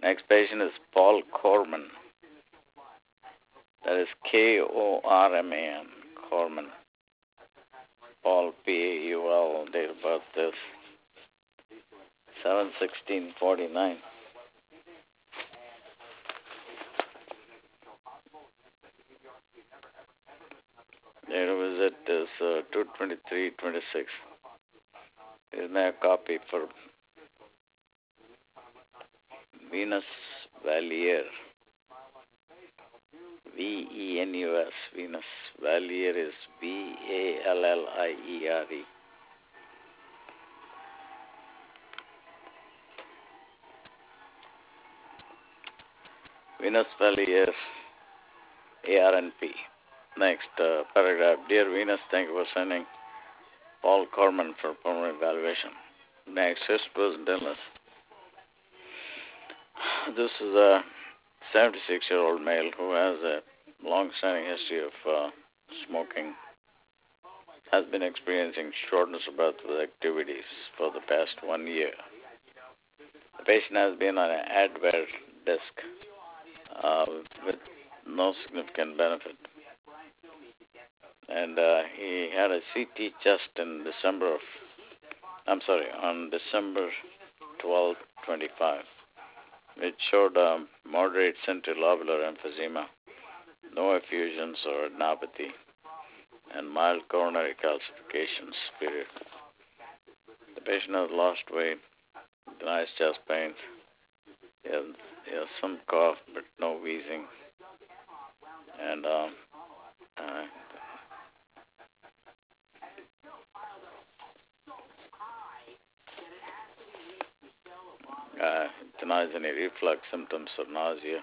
Next patient is Paul Corman. That is Korman. Corman. Paul, Paul. Date of birth is 7/16/49. Date of visit is 2/23/26. Here's my copy for Venus Valier. Venus. Venus Valier is Valliere. Venus Valier, ARNP. Next paragraph. Dear Venus, thank you for sending Paul Corman for permanent evaluation. Next, his present illness. This is a 76-year-old male who has a long-standing history of smoking, has been experiencing shortness of breath with activities for the past 1 year. The patient has been on an Advair disc with no significant benefit. And he had a CT chest on December 12, 25. It showed moderate centrilobular emphysema, no effusions or adenopathy, and mild coronary calcifications, period. The patient has lost weight, denies chest pains. He has some cough, but no wheezing. And denies any reflux symptoms or nausea.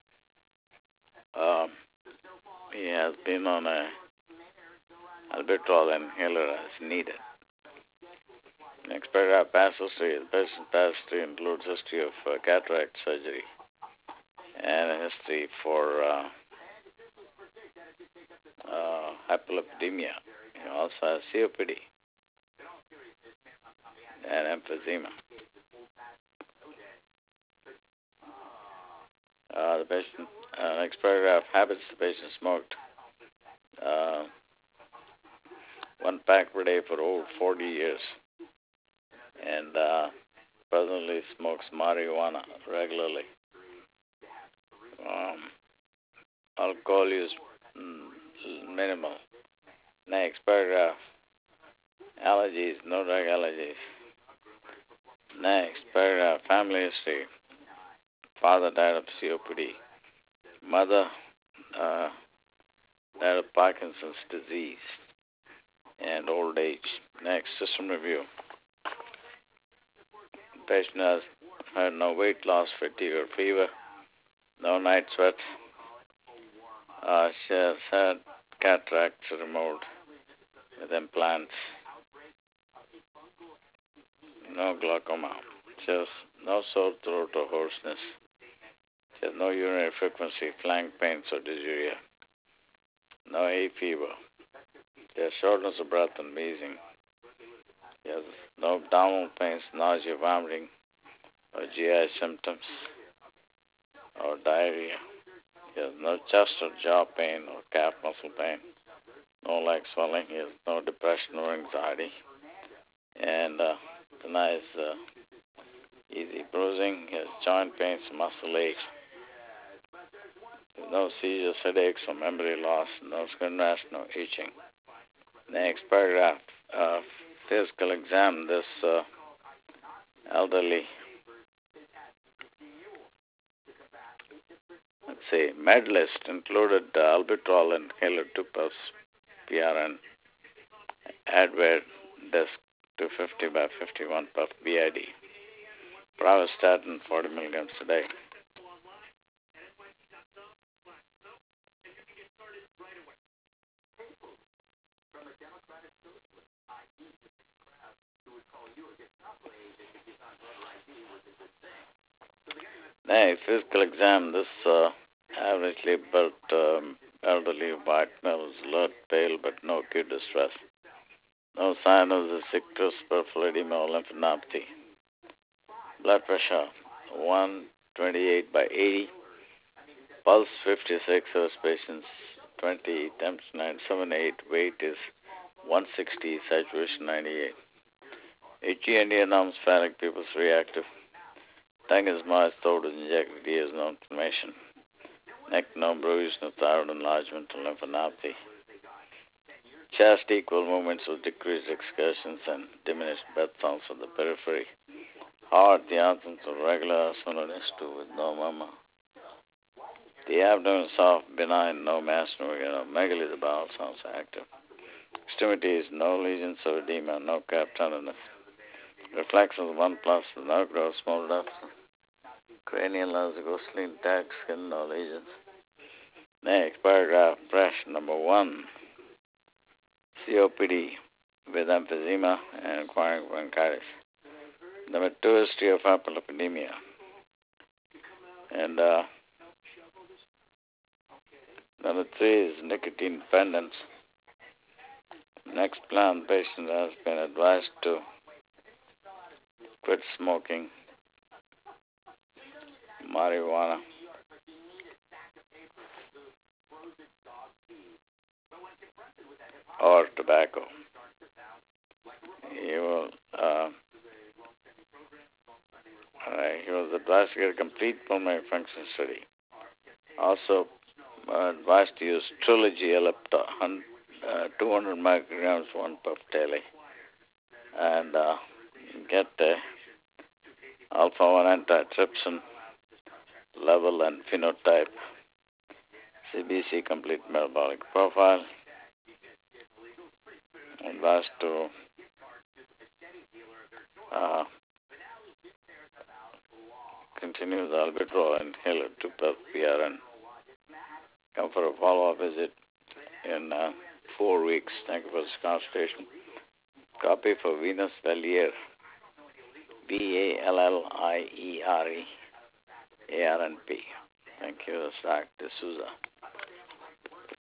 He has been on a albuterol inhaler as needed. Next paragraph, past history. The patient's past history includes history of cataract surgery and a history for hypolipidemia. He also has COPD and emphysema. The patient, next paragraph, habits. The patient smoked 1 pack per day for over 40 years and presently smokes marijuana regularly. Alcohol use minimal. Next paragraph, allergies, no drug allergies. Next paragraph, family history. Father died of COPD. Mother died of Parkinson's disease and old age. Next, system review. The patient has had no weight loss, fatigue, or fever, no night sweat. She has had cataracts removed with implants, no glaucoma. She has no sore throat or hoarseness. She has no urinary frequency, flank pains, or dysuria. No hay fever. She has shortness of breath and wheezing. She has no abdominal pains, nausea, vomiting, or GI symptoms, or diarrhea. He has no chest or jaw pain or calf muscle pain, no leg swelling. He has no depression or anxiety, and denies easy bruising. He has joint pains, muscle aches. No seizures, headaches, or memory loss. No skin rash, no itching. Next paragraph, physical exam. This elderly, med list included albuterol inhaler 2 puffs, PRN, Advair disc 250 by 51 puff BID, pravastatin 40 milligrams a day. Next, physical exam. This averagely built elderly white male is alert, pale, but no acute distress. No sign of the sickness, peripheral edema, or lymphadenopathy. Blood pressure 120/60 28 by 80. Pulse 56 hours, patience 20, temps 978, weight is 160, saturation 98. HGND alarms phallic pupils reactive. Tongue is moist, throat is injected, ears no inflammation. Neck no bruise, no thyroid enlargement, no lymphadenopathy. Chest equal movements with decreased excursions and diminished breath sounds of the periphery. Heart, the absence of regular sonorousness with no murmur. The abdomen soft, benign, no mass, no megaly, the bowel sounds active. Extremities, no lesions of edema, no cap tenderness. Reflexes 1 plus, no growth, small ducts. Cranial ghostly intact, skin, no lesions. Next paragraph, fresh, number 1. COPD with emphysema and acquiring bronchitis. Number 2, history of hyperlipidemia. And number 3 is nicotine dependence. Next plan, patient has been advised to quit smoking marijuana or tobacco. He was advised to get a complete pulmonary function study. Also advised to use Trilogy Ellipta, 200 micrograms, 1 puff daily, and get alpha-1 antitrypsin level and phenotype, CBC complete metabolic profile. Advised to continue the albuterol inhaler 2 puff PRN. Come for a follow-up visit in 4 weeks. Thank you for this consultation. Copy for Venus Valliere, VALLIERE ARNP. Thank you, Dr. D'Souza.